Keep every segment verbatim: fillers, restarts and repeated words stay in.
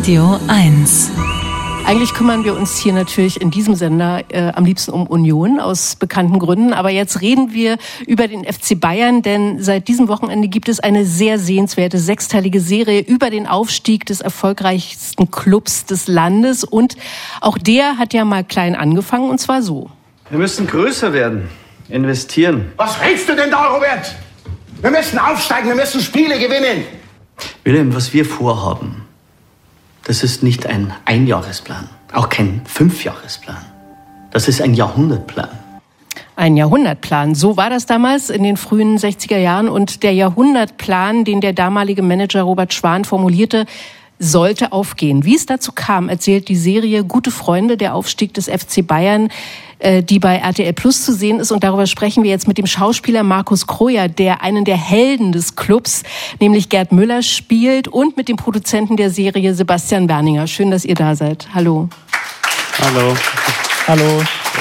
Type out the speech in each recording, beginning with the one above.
Radio eins. Eigentlich kümmern wir uns hier natürlich in diesem Sender äh, am liebsten um Union, aus bekannten Gründen. Aber jetzt reden wir über den F C Bayern, denn seit diesem Wochenende gibt es eine sehr sehenswerte sechsteilige Serie über den Aufstieg des erfolgreichsten Clubs des Landes. Und auch der hat ja mal klein angefangen, und zwar so. Wir müssen größer werden, investieren. Was redest du denn da, Robert? Wir müssen aufsteigen, wir müssen Spiele gewinnen. Wilhelm, was wir vorhaben, das ist nicht ein Einjahresplan, auch kein Fünfjahresplan. Das ist ein Jahrhundertplan. Ein Jahrhundertplan. So war das damals in den frühen sechziger Jahren. Und der Jahrhundertplan, den der damalige Manager Robert Schwan formulierte, sollte aufgehen. Wie es dazu kam, erzählt die Serie Gute Freunde, der Aufstieg des F C Bayern, die bei R T L Plus zu sehen ist. Und darüber sprechen wir jetzt mit dem Schauspieler Markus Kroja, der einen der Helden des Clubs, nämlich Gerd Müller, spielt, und mit dem Produzenten der Serie Sebastian Werninger. Schön, dass ihr da seid. Hallo. Hallo. Hallo.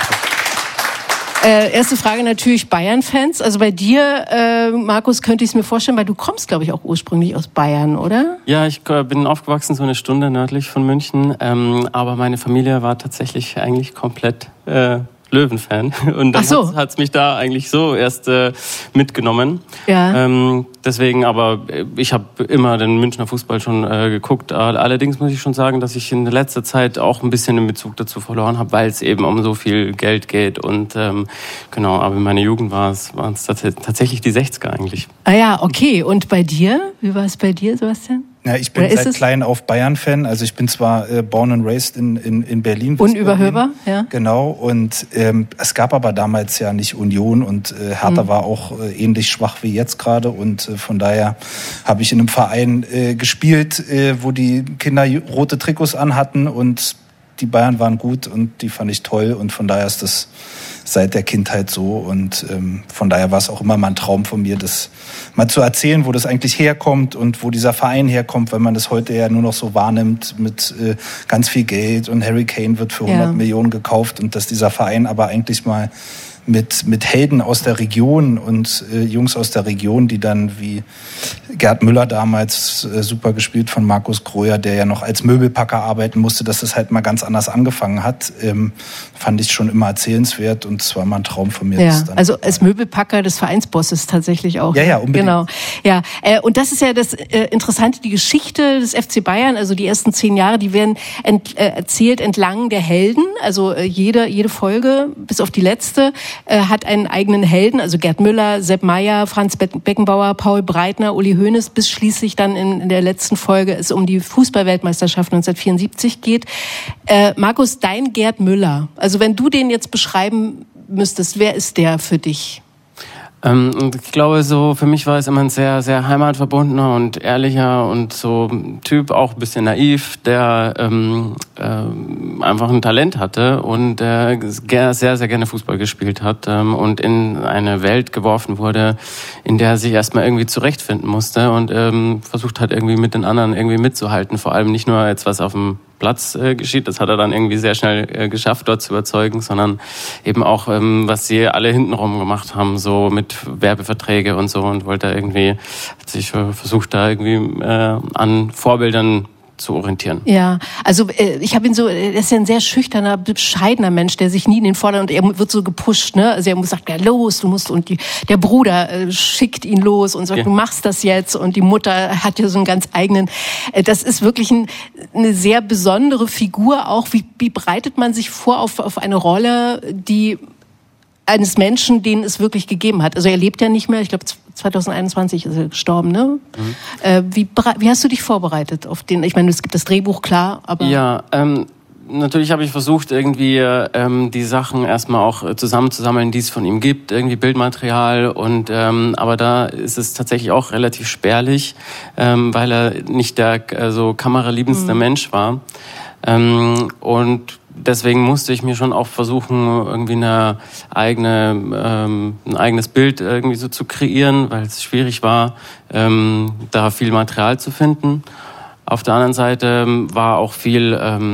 Äh, erste Frage natürlich Bayern-Fans. Also bei dir, äh, Markus, könnte ich es mir vorstellen, weil du kommst, glaube ich, auch ursprünglich aus Bayern, oder? Ja, ich bin aufgewachsen so eine Stunde nördlich von München, ähm, aber meine Familie war tatsächlich eigentlich komplett äh, Löwen-Fan. Und dann so. hat es mich da eigentlich so erst äh, mitgenommen. Ja. Ähm, deswegen, aber ich habe immer den Münchner Fußball schon äh, geguckt. Allerdings muss ich schon sagen, dass ich in letzter Zeit auch ein bisschen den Bezug dazu verloren habe, weil es eben um so viel Geld geht. Und ähm, genau, aber in meiner Jugend war es waren es tatsächlich die sechziger eigentlich. Ah ja, okay. Und bei dir? Wie war es bei dir, Sebastian? Ja, ich bin seit klein auf Bayern-Fan. Also ich bin zwar äh, born and raised in, in, in Berlin. Unüberhörbar, ja. Genau. Und ähm, es gab aber damals ja nicht Union und äh, Hertha mhm. war auch äh, ähnlich schwach wie jetzt gerade. Und äh, von daher habe ich in einem Verein äh, gespielt, äh, wo die Kinder rote Trikots anhatten und die Bayern waren gut und die fand ich toll. Und von daher ist das seit der Kindheit so. Und ähm, von daher war es auch immer mal ein Traum von mir, das mal zu erzählen, wo das eigentlich herkommt und wo dieser Verein herkommt, weil man das heute ja nur noch so wahrnimmt mit äh, ganz viel Geld und Harry Kane wird für hundert ja. Millionen gekauft und dass dieser Verein aber eigentlich mal mit mit Helden aus der Region und äh, Jungs aus der Region, die dann wie Gerd Müller damals, äh, super gespielt von Markus Kroja, der ja noch als Möbelpacker arbeiten musste, dass das halt mal ganz anders angefangen hat, ähm, fand ich schon immer erzählenswert und es war mal ein Traum von mir. Ja, dann also als Möbelpacker des Vereinsbosses tatsächlich auch. Ja, ja, unbedingt. Genau. Ja, äh, und das ist ja das äh, Interessante, die Geschichte des F C Bayern, also die ersten zehn Jahre, die werden ent, äh, erzählt entlang der Helden, also äh, jede, jede Folge, bis auf die letzte, hat einen eigenen Helden, also Gerd Müller, Sepp Maier, Franz Beckenbauer, Paul Breitner, Uli Hoeneß, bis schließlich dann in, in der letzten Folge es um die Fußball-Weltmeisterschaft neunzehnhundertvierundsiebzig geht. Äh, Markus, dein Gerd Müller, also wenn du den jetzt beschreiben müsstest, wer ist der für dich? Ähm, und ich glaube, so für mich war es immer ein sehr, sehr heimatverbundener und ehrlicher und so Typ, auch ein bisschen naiv, der ähm, äh, einfach ein Talent hatte und äh, sehr, sehr gerne Fußball gespielt hat ähm, und in eine Welt geworfen wurde, in der er sich erstmal irgendwie zurechtfinden musste und ähm, versucht hat, irgendwie mit den anderen irgendwie mitzuhalten. Vor allem nicht nur jetzt, was auf dem Platz äh, geschieht, das hat er dann irgendwie sehr schnell äh, geschafft, dort zu überzeugen, sondern eben auch, ähm, was sie alle hintenrum gemacht haben, so mit Werbeverträge und so, und wollte irgendwie, hat sich äh, versucht, da irgendwie äh, an Vorbildern zu orientieren. Ja, also äh, ich habe ihn so, er ist ja ein sehr schüchterner, bescheidener Mensch, der sich nie in den Vordergrund, und er wird so gepusht, ne? Also er muss sagt, ja los, du musst, und die, der Bruder äh, schickt ihn los und sagt, ja. du machst das jetzt, und die Mutter hat ja so einen ganz eigenen, äh, das ist wirklich ein, eine sehr besondere Figur auch. Wie, wie bereitet man sich vor auf, auf eine Rolle, die eines Menschen, den es wirklich gegeben hat? Also er lebt ja nicht mehr, ich glaube zwanzig einundzwanzig ist er gestorben, ne? Mhm. Äh, wie, wie hast du dich vorbereitet auf den, ich meine, es gibt das Drehbuch, klar, aber... Ja, ähm, natürlich habe ich versucht, irgendwie ähm, die Sachen erstmal auch zusammenzusammeln, die es von ihm gibt, irgendwie Bildmaterial, und ähm, aber da ist es tatsächlich auch relativ spärlich, ähm, weil er nicht der äh, so kameraliebendste mhm. Mensch war. Ähm, und deswegen musste ich mir schon auch versuchen, irgendwie eine eigene, ähm, ein eigenes Bild irgendwie so zu kreieren, weil es schwierig war, ähm, da viel Material zu finden. Auf der anderen Seite war auch viel ähm,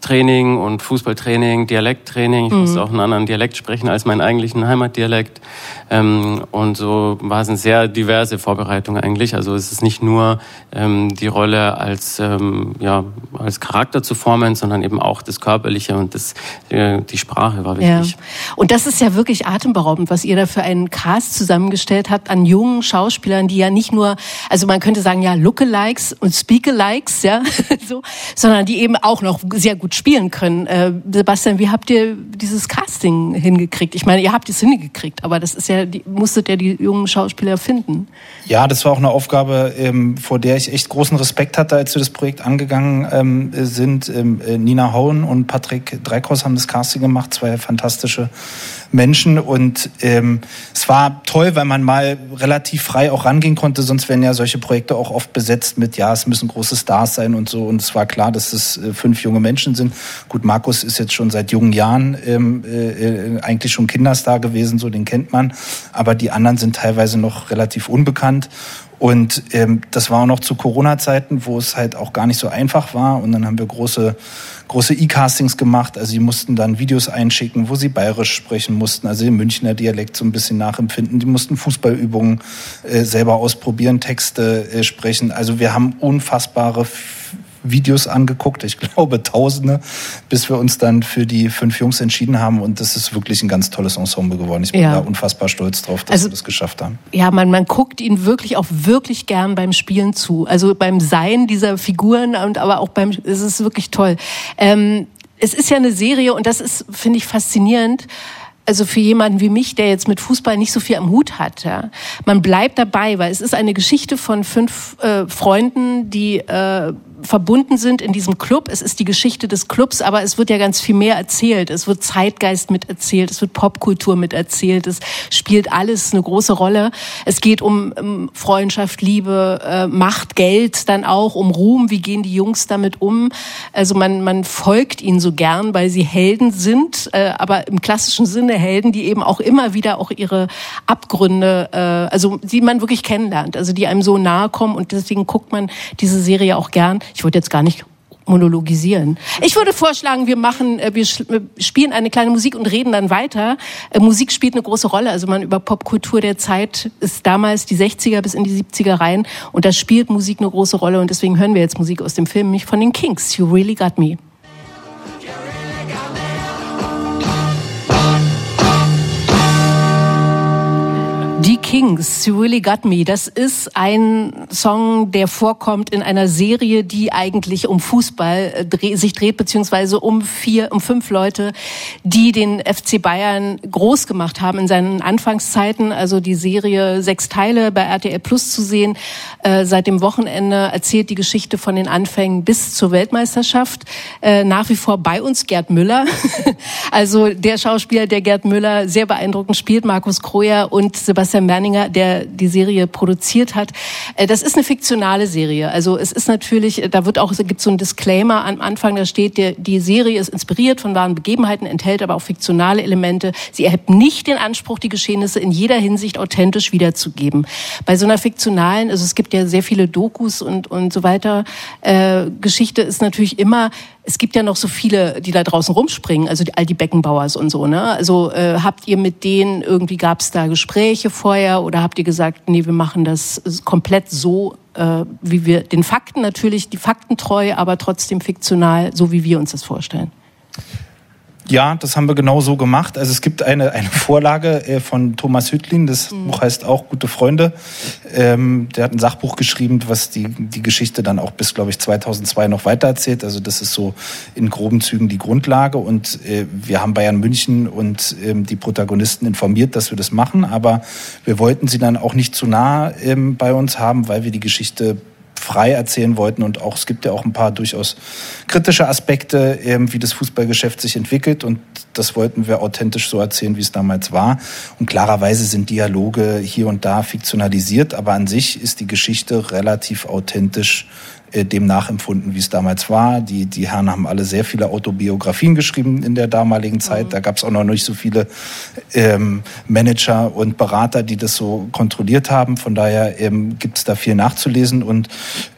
Training und Fußballtraining, Dialekttraining. Ich mhm. musste auch einen anderen Dialekt sprechen als meinen eigentlichen Heimatdialekt. Ähm, und so war es eine sehr diverse Vorbereitung eigentlich. Also es ist nicht nur ähm, die Rolle als ähm, ja als Charakter zu formen, sondern eben auch das Körperliche und das äh, die Sprache war wichtig. Ja. Und das ist ja wirklich atemberaubend, was ihr da für einen Cast zusammengestellt habt an jungen Schauspielern, die ja nicht nur, also man könnte sagen ja Lookalikes und Speakalikes, ja, so, sondern die eben auch noch sehr gut spielen können. Äh, Sebastian, wie habt ihr dieses Casting hingekriegt? Ich meine, ihr habt es hingekriegt, aber das ist ja, die, musstet ihr die jungen Schauspieler finden. Ja, das war auch eine Aufgabe, ähm, vor der ich echt großen Respekt hatte, als wir das Projekt angegangen ähm, sind. Ähm, äh, Nina Hauen und Patrick Dreikhaus haben das Casting gemacht, zwei fantastische Menschen. Und ähm, es war toll, weil man mal relativ frei auch rangehen konnte. Sonst werden ja solche Projekte auch oft besetzt mit, ja, es müssen große Stars sein und so. Und es war klar, dass es äh, fünf junge Menschen sind. Gut, Markus ist jetzt schon seit jungen Jahren ähm, äh, eigentlich schon Kinderstar gewesen, so den kennt man. Aber die anderen sind teilweise noch relativ unbekannt. Und ähm, das war auch noch zu Corona-Zeiten, wo es halt auch gar nicht so einfach war. Und dann haben wir große, große E-Castings gemacht. Also sie mussten dann Videos einschicken, wo sie bayerisch sprechen mussten, also den Münchner Dialekt so ein bisschen nachempfinden. Die mussten Fußballübungen äh, selber ausprobieren, Texte äh, sprechen. Also wir haben unfassbare Videos angeguckt, ich glaube Tausende, bis wir uns dann für die fünf Jungs entschieden haben. Und das ist wirklich ein ganz tolles Ensemble geworden. Ich bin ja. da unfassbar stolz drauf, dass also, wir das geschafft haben. Ja, man, man guckt ihnen wirklich auch wirklich gern beim Spielen zu. Also beim Sein dieser Figuren und aber auch beim, es ist wirklich toll. Ähm, es ist ja eine Serie und das ist, finde ich, faszinierend. Also für jemanden wie mich, der jetzt mit Fußball nicht so viel am Hut hat, ja, man bleibt dabei, weil es ist eine Geschichte von fünf äh, Freunden, die äh, verbunden sind in diesem Club. Es ist die Geschichte des Clubs, aber es wird ja ganz viel mehr erzählt. Es wird Zeitgeist miterzählt, es wird Popkultur miterzählt, es spielt alles eine große Rolle. Es geht um, um Freundschaft, Liebe, äh, Macht, Geld, dann auch um Ruhm. Wie gehen die Jungs damit um? Also man, man folgt ihnen so gern, weil sie Helden sind, äh, aber im klassischen Sinne Helden, die eben auch immer wieder auch ihre Abgründe, äh, also die man wirklich kennenlernt, also die einem so nahe kommen und deswegen guckt man diese Serie auch gern. Ich wollte jetzt gar nicht monologisieren. Ich würde vorschlagen, wir machen, wir spielen eine kleine Musik und reden dann weiter. Musik spielt eine große Rolle. Also man über Popkultur der Zeit ist damals die sechziger bis in die siebziger rein und da spielt Musik eine große Rolle und deswegen hören wir jetzt Musik aus dem Film, nämlich von den Kings. You Really Got Me. Die Kings, You Really Got Me, das ist ein Song, der vorkommt in einer Serie, die eigentlich um Fußball dreh, sich dreht, beziehungsweise um vier, um fünf Leute, die den F C Bayern groß gemacht haben in seinen Anfangszeiten. Also die Serie sechs Teile bei R T L Plus zu sehen. Äh, seit dem Wochenende erzählt die Geschichte von den Anfängen bis zur Weltmeisterschaft. Äh, nach wie vor bei uns Gerd Müller. Also der Schauspieler, der Gerd Müller sehr beeindruckend spielt, Markus Kroja und Sebastian Berninger, der die Serie produziert hat. Das ist eine fiktionale Serie. Also es ist natürlich, da wird auch, es gibt so ein Disclaimer am Anfang, da steht, der, die Serie ist inspiriert von wahren Begebenheiten, enthält aber auch fiktionale Elemente. Sie erhebt nicht den Anspruch, die Geschehnisse in jeder Hinsicht authentisch wiederzugeben. Bei so einer fiktionalen, also es gibt ja sehr viele Dokus und, und so weiter, äh, Geschichte ist natürlich immer, es gibt ja noch so viele, die da draußen rumspringen, also die, all die Beckenbauers und so, ne? Also äh, habt ihr mit denen, irgendwie gab es da Gespräche vorher oder habt ihr gesagt, nee, wir machen das komplett so, äh, wie wir, den Fakten natürlich, die Fakten treu, aber trotzdem fiktional, so wie wir uns das vorstellen? Ja, das haben wir genau so gemacht. Also es gibt eine, eine Vorlage äh, von Thomas Hüttlin, das mhm. Buch heißt auch Gute Freunde. Ähm, der hat ein Sachbuch geschrieben, was die, die Geschichte dann auch bis, glaube ich, zweitausendzwei noch weitererzählt. Also das ist so in groben Zügen die Grundlage. Und äh, wir haben Bayern München und ähm, die Protagonisten informiert, dass wir das machen. Aber wir wollten sie dann auch nicht zu nah ähm, bei uns haben, weil wir die Geschichte frei erzählen wollten und auch, es gibt ja auch ein paar durchaus kritische Aspekte, ähm, wie das Fußballgeschäft sich entwickelt und das wollten wir authentisch so erzählen, wie es damals war. Und klarerweise sind Dialoge hier und da fiktionalisiert, aber an sich ist die Geschichte relativ authentisch äh, dem nachempfunden, wie es damals war. Die, die Herren haben alle sehr viele Autobiografien geschrieben in der damaligen Zeit. Mhm. Da gab es auch noch nicht so viele ähm, Manager und Berater, die das so kontrolliert haben. Von daher ähm, gibt es da viel nachzulesen und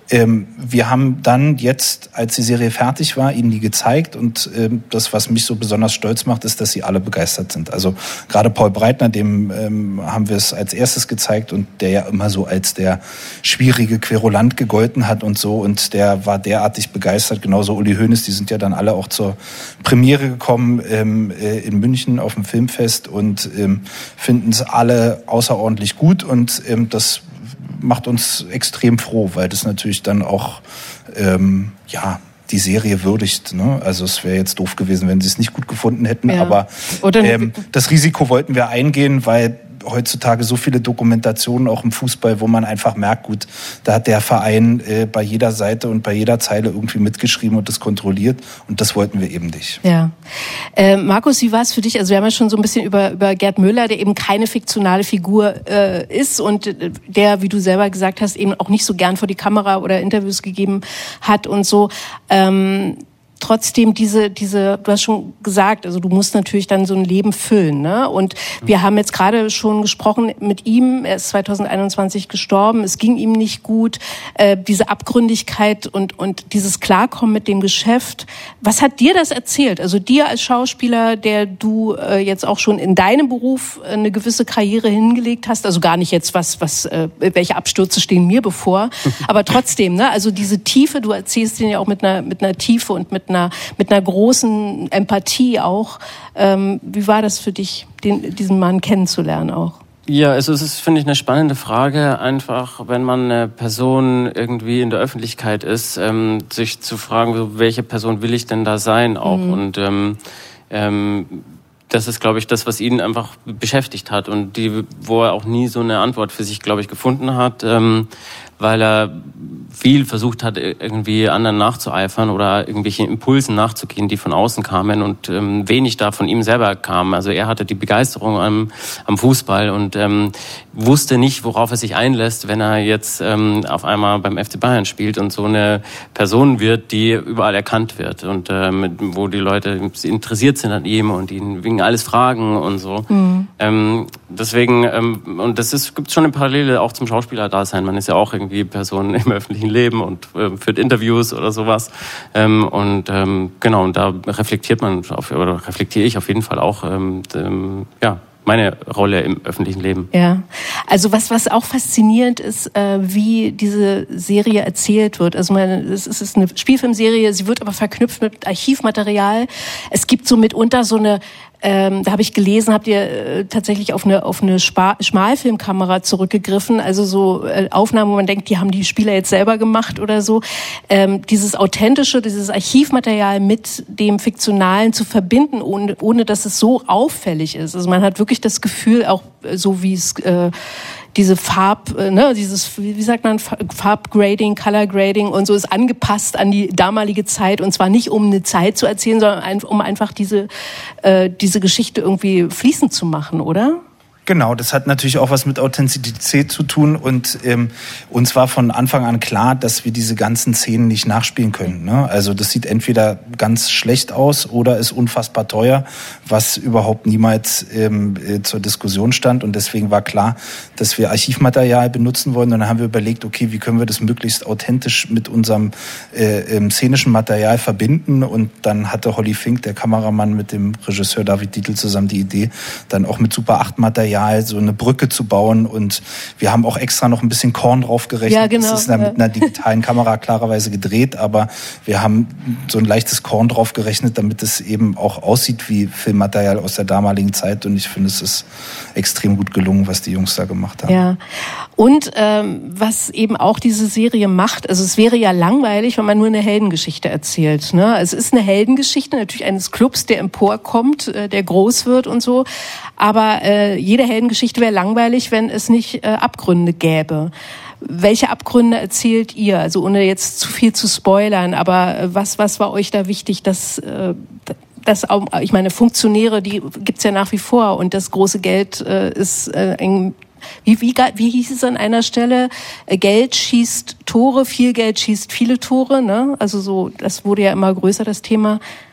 Ähm, wir haben dann jetzt, als die Serie fertig war, ihnen die gezeigt und ähm, das, was mich so besonders stolz macht, ist, dass sie alle begeistert sind. Also gerade Paul Breitner, dem ähm, haben wir es als erstes gezeigt und der ja immer so als der schwierige Querulant gegolten hat und so und der war derartig begeistert, genauso Uli Hoeneß, die sind ja dann alle auch zur Premiere gekommen ähm, äh, in München auf dem Filmfest und ähm, finden es alle außerordentlich gut und ähm, das macht uns extrem froh, weil das natürlich dann auch ähm, ja die Serie würdigt. Ne? Also es wäre jetzt doof gewesen, wenn sie es nicht gut gefunden hätten, ja. aber ähm, das Risiko wollten wir eingehen, weil heutzutage so viele Dokumentationen auch im Fußball, wo man einfach merkt, gut, da hat der Verein äh, bei jeder Seite und bei jeder Zeile irgendwie mitgeschrieben und das kontrolliert und das wollten wir eben nicht. Ja. Äh, Markus, wie war es für dich? Also wir haben ja schon so ein bisschen über, über Gerd Müller, der eben keine fiktionale Figur äh, ist und der, wie du selber gesagt hast, eben auch nicht so gern vor die Kamera oder Interviews gegeben hat und so. Ähm, Trotzdem diese, diese, du hast schon gesagt, also du musst natürlich dann so ein Leben füllen, ne? Und wir haben jetzt gerade schon gesprochen mit ihm. Er ist zwanzig einundzwanzig gestorben. Es ging ihm nicht gut. Äh, diese Abgründigkeit und und dieses Klarkommen mit dem Geschäft. Was hat dir das erzählt? Also dir als Schauspieler, der du äh, jetzt auch schon in deinem Beruf eine gewisse Karriere hingelegt hast. Also gar nicht jetzt was, was, äh, welche Abstürze stehen mir bevor. Aber trotzdem, ne? Also diese Tiefe. Du erzählst den ja auch mit einer mit einer Tiefe und mit einer mit einer großen Empathie auch. Ähm, wie war das für dich, den, diesen Mann kennenzulernen auch? Ja, also es ist, finde ich, eine spannende Frage, einfach, wenn man eine Person irgendwie in der Öffentlichkeit ist, ähm, sich zu fragen, welche Person will ich denn da sein auch? Mhm. Und ähm, ähm, das ist, glaube ich, das, was ihn einfach beschäftigt hat und die, wo er auch nie so eine Antwort für sich, glaube ich, gefunden hat, ähm, weil er viel versucht hat, irgendwie anderen nachzueifern oder irgendwelchen Impulsen nachzugehen, die von außen kamen und ähm, wenig da von ihm selber kam. Also er hatte die Begeisterung am, am Fußball und ähm, wusste nicht, worauf er sich einlässt, wenn er jetzt ähm, auf einmal beim F C Bayern spielt und so eine Person wird, die überall erkannt wird und ähm, wo die Leute interessiert sind an ihm und ihn wegen alles fragen und so. Mhm. Ähm, deswegen, ähm, und das ist, gibt schon eine Parallele auch zum Schauspieler-Dasein. Man ist ja auch irgendwie Person im öffentlichen Leben und äh, führt Interviews oder sowas. Ähm, und ähm, genau, und da reflektiert man, auf, oder reflektiere ich auf jeden Fall auch, ähm, ähm, ja, meine Rolle im öffentlichen Leben. Ja, also was was auch faszinierend ist, äh, wie diese Serie erzählt wird. Also meine, es ist eine Spielfilmserie, sie wird aber verknüpft mit Archivmaterial. Es gibt so mitunter so eine Ähm, da habe ich gelesen, habt ihr äh, tatsächlich auf eine auf eine Spa- Schmalfilmkamera zurückgegriffen, also so äh, Aufnahmen, wo man denkt, die haben die Spieler jetzt selber gemacht oder so. Ähm, dieses authentische, dieses Archivmaterial mit dem Fiktionalen zu verbinden, ohne ohne dass es so auffällig ist. Also man hat wirklich das Gefühl, auch äh, so wie es äh, diese Farb, ne, dieses, wie sagt man, Farbgrading, Colorgrading und so ist angepasst an die damalige Zeit und zwar nicht um eine Zeit zu erzählen, sondern um einfach diese, äh, diese Geschichte irgendwie fließend zu machen, oder? Genau, das hat natürlich auch was mit Authentizität zu tun und ähm, uns war von Anfang an klar, dass wir diese ganzen Szenen nicht nachspielen können. Ne? Also das sieht entweder ganz schlecht aus oder ist unfassbar teuer, was überhaupt niemals ähm, äh, zur Diskussion stand und deswegen war klar, dass wir Archivmaterial benutzen wollen und dann haben wir überlegt, okay, wie können wir das möglichst authentisch mit unserem äh, ähm, szenischen Material verbinden und dann hatte Holly Fink, der Kameramann, mit dem Regisseur David Dietl zusammen die Idee, dann auch mit Super acht Material so eine Brücke zu bauen und wir haben auch extra noch ein bisschen Korn drauf gerechnet. Ja, genau. Das ist mit einer digitalen Kamera klarerweise gedreht, aber wir haben so ein leichtes Korn drauf gerechnet, damit es eben auch aussieht wie Filmmaterial aus der damaligen Zeit und ich finde, es ist extrem gut gelungen, was die Jungs da gemacht haben. Ja, und ähm, was eben auch diese Serie macht, also es wäre ja langweilig, wenn man nur eine Heldengeschichte erzählt. Ne? Es ist eine Heldengeschichte natürlich eines Clubs, der emporkommt, äh, der groß wird und so, aber äh, jede Heldengeschichte wäre langweilig, wenn es nicht äh, Abgründe gäbe. Welche Abgründe erzählt ihr? Also ohne jetzt zu viel zu spoilern, aber äh, was was war euch da wichtig, dass äh, das auch, ich meine Funktionäre, die gibt's ja nach wie vor und das große Geld äh, ist äh, ein Wie, wie, wie hieß es an einer Stelle? Geld schießt Tore, viel Geld schießt viele Tore, ne? Also so, das wurde ja immer größer, das Thema.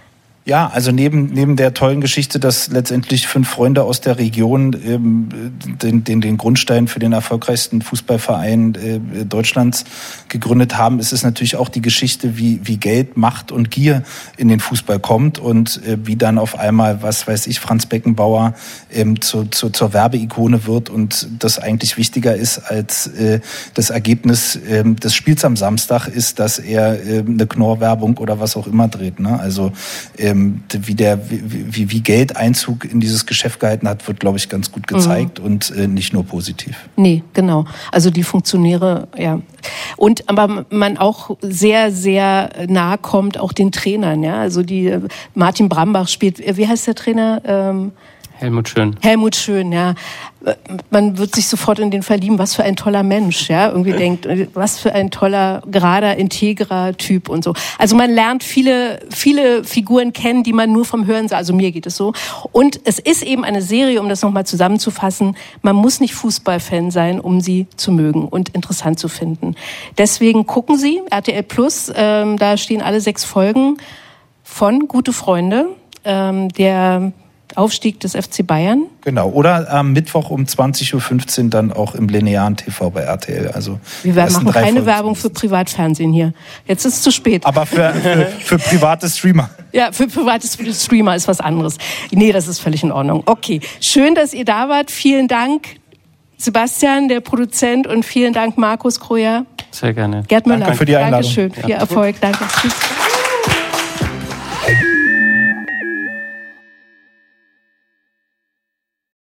Ja, also neben neben der tollen Geschichte, dass letztendlich fünf Freunde aus der Region ähm, den, den den Grundstein für den erfolgreichsten Fußballverein äh, Deutschlands gegründet haben, ist es natürlich auch die Geschichte, wie wie Geld, Macht und Gier in den Fußball kommt und äh, wie dann auf einmal, was weiß ich, Franz Beckenbauer ähm, zu, zu, zur Werbeikone wird und das eigentlich wichtiger ist als äh, das Ergebnis äh, des Spiels am Samstag ist, dass er äh, eine Knorr-Werbung oder was auch immer dreht. Ne? Also äh, wie der wie, wie Geld Einzug in dieses Geschäft gehalten hat, wird, glaube ich, ganz gut gezeigt mhm. und äh, nicht nur positiv. Nee, genau. Also die Funktionäre, ja. Und aber man auch sehr, sehr nahe kommt auch den Trainern, ja. Also die Martin Brambach spielt, wie heißt der Trainer? Ähm, Helmut Schön. Helmut Schön, ja. Man wird sich sofort in den verlieben. Was für ein toller Mensch, ja. Irgendwie denkt, was für ein toller, gerader, integrer Typ und so. Also man lernt viele, viele Figuren kennen, die man nur vom Hören sah. Also mir geht es so. Und es ist eben eine Serie, um das nochmal zusammenzufassen. Man muss nicht Fußballfan sein, um sie zu mögen und interessant zu finden. Deswegen gucken Sie R T L Plus. Ähm, da stehen alle sechs Folgen von Gute Freunde. Ähm, der Aufstieg des F C Bayern. Genau, oder am Mittwoch um zwanzig Uhr fünfzehn dann auch im linearen T V bei R T L. Also wir machen keine Folgen Werbung für Privatfernsehen hier. Jetzt ist es zu spät. Aber für, für, für private Streamer. Ja, für private Streamer ist was anderes. Nee, das ist völlig in Ordnung. Okay, schön, dass ihr da wart. Vielen Dank, Sebastian, der Produzent, und vielen Dank, Markus Kroja. Sehr gerne. Gerd Müller. Danke für die Einladung. Dankeschön. Viel Erfolg. Danke. Tschüss.